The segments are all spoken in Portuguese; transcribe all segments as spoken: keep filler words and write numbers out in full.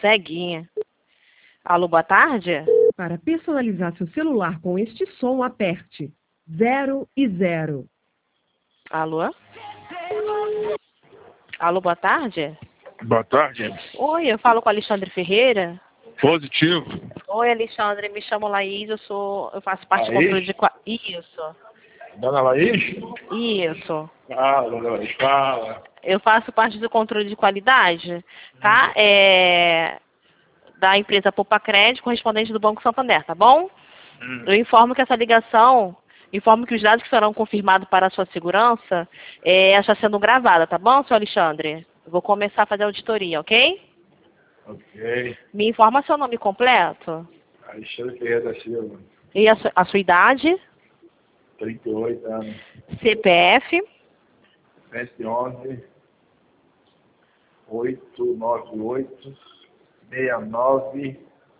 Ceguinha. Alô, boa tarde? Para personalizar seu celular com este som, aperte zero e zero. Alô? Alô, boa tarde? Boa tarde. Oi, eu falo com a Alexandre Ferreira. Positivo. Oi, Alexandre, me chamo Laís, eu sou, eu faço parte do Laís? controle de qua- Isso, Dona Laís? isso. Fala, dona Laís, fala. Eu faço parte do controle de qualidade, tá? É, da empresa Poupa Crédito, correspondente do Banco Santander, tá bom? Hum. Eu informo que essa ligação, informo que os dados que serão confirmados para a sua segurança é, está sendo gravada, tá bom, senhor Alexandre? Eu vou começar a fazer a auditoria, ok? Ok. Me informa seu nome completo Alexandre Ferreira da Silva, e a, su- a sua idade, trinta e oito anos, C P F, sete onze, oito nove oito, seis nove,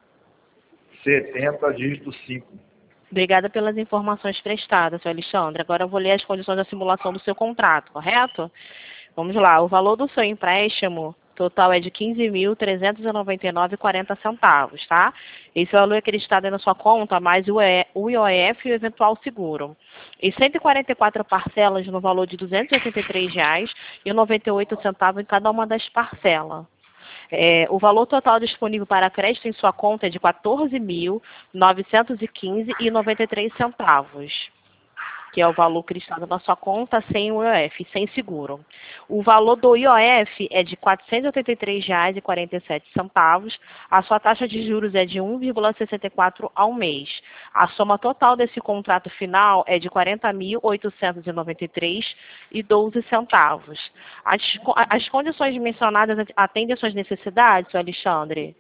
setenta, dígito cinco. Obrigada pelas informações prestadas, senhor Alexandre. Agora eu vou ler as condições da simulação do seu contrato, correto? Vamos lá. O valor do seu empréstimo total é de quinze mil trezentos e noventa e nove reais e quarenta centavos, tá? Esse valor é acreditado aí na sua conta, mais o E- o I O F e o eventual seguro. E cento e quarenta e quatro parcelas no valor de duzentos e oitenta e três reais e noventa e oito centavos em cada uma das parcelas. É, o valor total disponível para crédito em sua conta é de quatorze mil novecentos e quinze reais e noventa e três centavos, que é o valor cristado na sua conta sem o I O F, sem seguro. O valor do I O F é de quatrocentos e oitenta e três reais e quarenta e sete centavos. A sua taxa de juros é de um vírgula sessenta e quatro ao mês. A soma total desse contrato final é de quarenta mil oitocentos e noventa e três reais e doze centavos. As, co- as condições mencionadas atendem às suas necessidades, senhor Alexandre?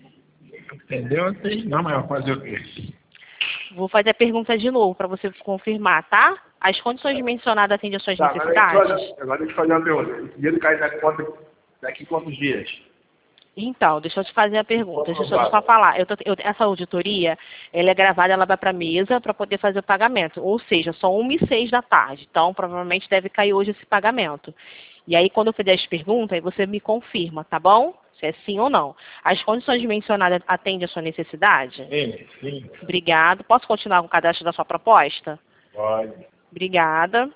Entendeu? Não, mas vai fazer o quê? Vou fazer a pergunta de novo para você confirmar, tá? As condições mencionadas atendem às suas Tá, agora deixa eu necessidades? fazer- agora deixa eu fazer uma pergunta. O dinheiro cai na conta daqui quantos dias? Então, deixa eu te fazer a pergunta, deixa eu só falar. Eu tô- eu- essa auditoria, ela é gravada, ela vai para a mesa para poder fazer o pagamento. Ou seja, são uma e seis da tarde. Então, provavelmente deve cair hoje esse pagamento. E aí, quando eu fizer as perguntas, aí você me confirma, tá bom? Se é sim ou não. As condições mencionadas atendem à sua necessidade? Sim, sim. Obrigado. Posso continuar com o cadastro da sua proposta? Pode. Obrigada.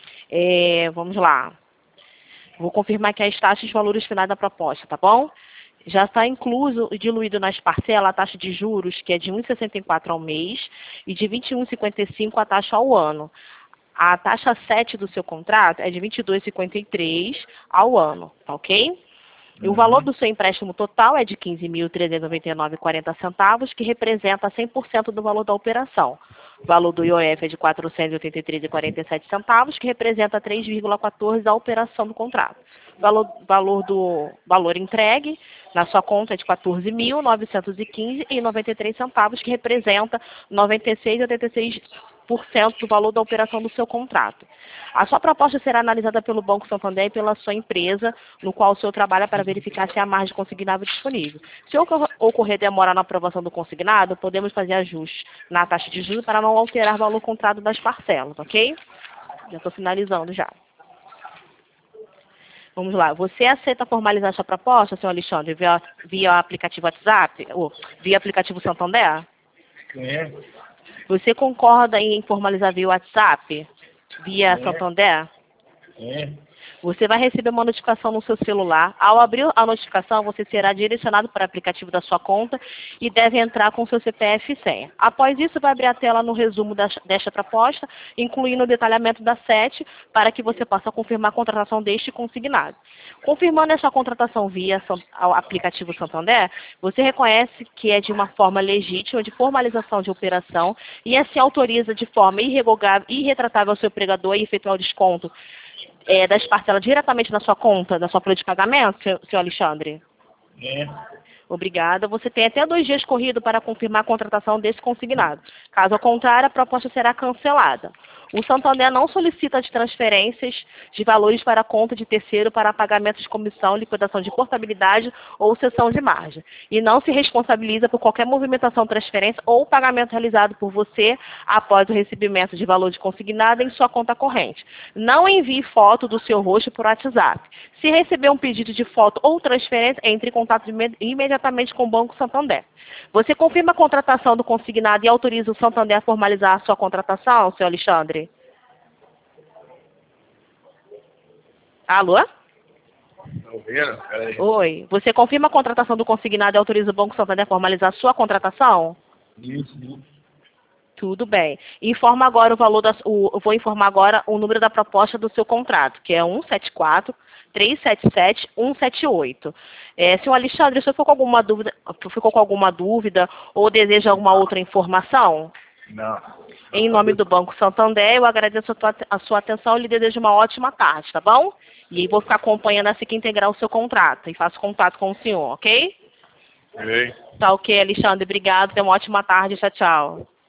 É, vamos lá. Vou confirmar aqui as taxas e valores finais da proposta, tá bom? Já está incluso e diluído nas parcelas a taxa de juros, que é de um vírgula sessenta e quatro ao mês e de vinte e um vírgula cinquenta e cinco a taxa ao ano. A taxa sete do seu contrato é de vinte e dois vírgula cinquenta e três ao ano, tá ok? E o valor do seu empréstimo total é de quinze mil trezentos e noventa e nove reais e quarenta centavos, que representa cem por cento do valor da operação. O valor do I O F é de quatrocentos e oitenta e três reais e quarenta e sete centavos, que representa três vírgula quatorze da operação do contrato. O valor, valor do valor entregue na sua conta é de quatorze mil novecentos e quinze reais e noventa e três centavos, que representa noventa e seis vírgula oitenta e seis por cento do valor da operação do seu contrato. A sua proposta será analisada pelo Banco Santander e pela sua empresa, no qual o senhor trabalha, para verificar se há margem consignável disponível. Se ocor- ocorrer demora na aprovação do consignado, podemos fazer ajustes na taxa de juros para não alterar o valor contrato das parcelas, ok? Já estou finalizando já. Vamos lá. Você aceita formalizar sua proposta, senhor Alexandre, via, via aplicativo WhatsApp, ou via aplicativo Santander? É. Você concorda em formalizar via WhatsApp, via É. Santander? É. Você vai receber uma notificação no seu celular. Ao abrir a notificação, você será direcionado para o aplicativo da sua conta e deve entrar com seu C P F e senha. Após isso, vai abrir a tela no resumo das- desta proposta, incluindo o detalhamento da sete, para que você possa confirmar a contratação deste consignado. Confirmando essa contratação via San- ao aplicativo Santander, você reconhece que é de uma forma legítima de formalização de operação e assim autoriza de forma irrevogável e irretratável ao seu empregador a efetuar o desconto é, das parcelas diretamente na sua conta, da sua folha de pagamento, seu, seu Alexandre? É. Obrigada. Você tem até dois dias corrido para confirmar a contratação desse consignado. Caso contrário, a proposta será cancelada. O Santander não solicita as transferências de valores para a conta de terceiro para pagamento de comissão, liquidação de portabilidade ou cessão de margem. E não se responsabiliza por qualquer movimentação, transferência ou pagamento realizado por você após o recebimento de valor de consignado em sua conta corrente. Não envie foto do seu rosto por WhatsApp. Se receber um pedido de foto ou transferência, entre em contato imediatamente com o Banco Santander. Você confirma a contratação do consignado e autoriza o Santander a formalizar a sua contratação, senhor Alexandre? Alô? Tô vendo? Peraí. Oi. Você confirma a contratação do consignado e autoriza o Banco Santander a formalizar a sua contratação? Isso, isso. Tudo bem. Informa agora o valor da, o, eu vou informar agora o número da proposta do seu contrato, que é um sete quatro, três sete sete, um sete oito. É, senhor Alexandre, se ficou com alguma dúvida, ficou com alguma dúvida ou deseja alguma outra informação? Não. Em nome do Banco Santander, eu agradeço a, tua, a sua atenção e lhe desejo uma ótima tarde, tá bom? E vou ficar acompanhando assim que integrar o seu contrato e faço contato com o senhor, ok? Ei. Tá ok, Alexandre. Obrigado. Tenha uma ótima tarde. Tchau, tchau.